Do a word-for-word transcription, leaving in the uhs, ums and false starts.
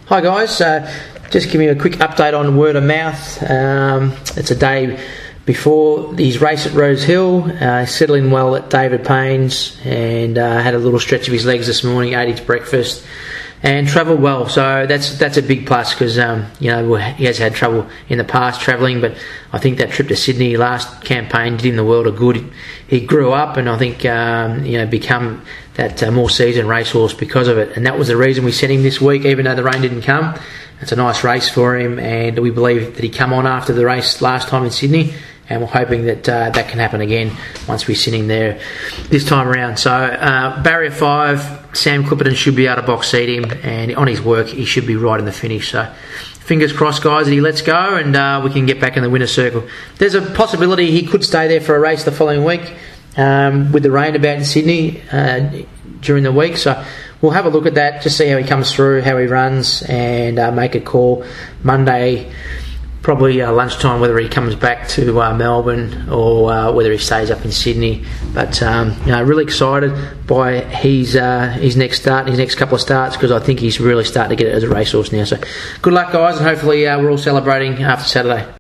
Hi guys, uh, just giving you a quick update on word of mouth. Um, it's a day before his race at Rose Hill, uh, settling well at David Payne's, and uh, had a little stretch of his legs this morning, ate his breakfast, and travelled well. So that's that's a big plus because um, you know he has had trouble in the past travelling, but I think that trip to Sydney last campaign did him the world of good. He grew up, and I think um, you know become that uh, more seasoned racehorse because of it, and that was the reason we sent him this week, even though the rain didn't come. It's a nice race for him, and we believe that he come on after the race last time in Sydney, and we're hoping that uh, that can happen again once we send him there this time around. So uh, barrier five, Sam Clipperton should be able to box seat him, and on his work he should be right in the finish. So fingers crossed, guys, that he lets go and uh, we can get back in the winner's circle. There's a possibility he could stay there for a race the following week um, with the rain about in Sydney uh, during the week. So we'll have a look at that, just see how he comes through, how he runs, and uh, make a call Monday, probably uh, lunchtime, whether he comes back to uh, Melbourne or uh, whether he stays up in Sydney. But um, you know, really excited by his uh, his next start, his next couple of starts, because I think he's really starting to get it as a racehorse now. So good luck, guys, and hopefully uh, we're all celebrating after Saturday.